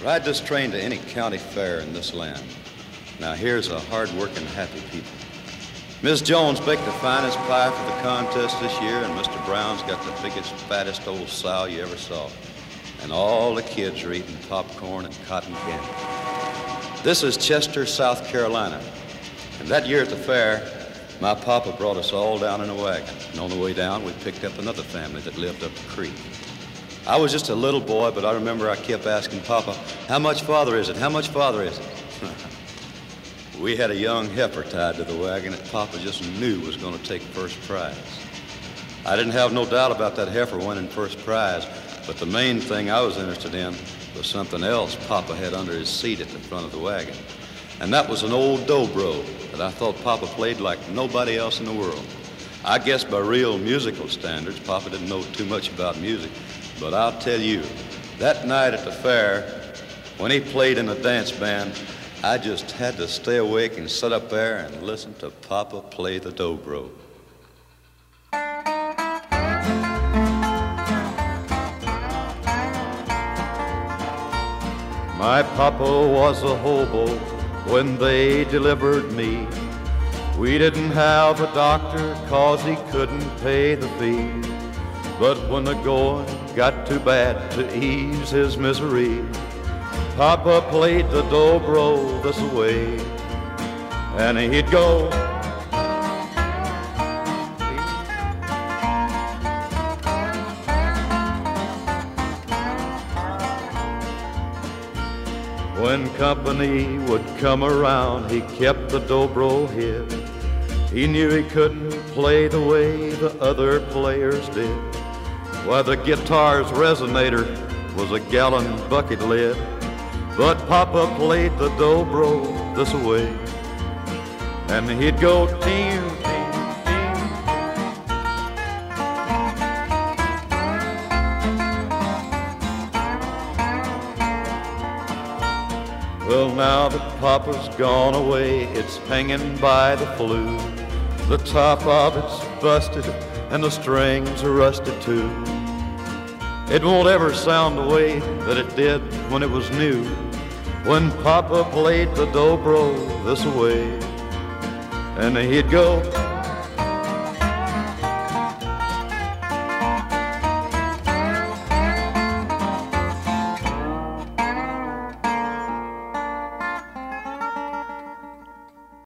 Ride this train to any county fair in this land. Now here's a hard-working, happy people. Miss Jones baked the finest pie for the contest this year, and Mr. Brown's got the biggest, fattest old sow you ever saw. And all the kids are eating popcorn and cotton candy. This is Chester, South Carolina. And that year at the fair, my papa brought us all down in a wagon. And on the way down, we picked up another family that lived up the creek. I was just a little boy, but I remember I kept asking Papa, how much farther is it? How much farther is it? We had a young heifer tied to the wagon that Papa just knew was going to take first prize. I didn't have no doubt about that heifer winning first prize, but the main thing I was interested in was something else Papa had under his seat at the front of the wagon. And that was an old dobro that I thought Papa played like nobody else in the world. I guess by real musical standards, Papa didn't know too much about music, but I'll tell you, that night at the fair, when he played in the dance band, I just had to stay awake and sit up there and listen to Papa play the dobro. My papa was a hobo when they delivered me. We didn't have a doctor 'cause he couldn't pay the fee. But when the going got too bad to ease his misery, Papa played the dobro this way, and he'd go. When company would come around, he kept the dobro hid. He knew he couldn't play the way the other players did. Why, the guitar's resonator was a gallon bucket lid. But Papa played the dobro this way, and he'd go ting, ting, ting. Well, now that Papa's gone away, it's hanging by the flue. The top of it's busted and the strings are rusted too. It won't ever sound the way that it did when it was new, when Papa played the dobro this way, and he'd go.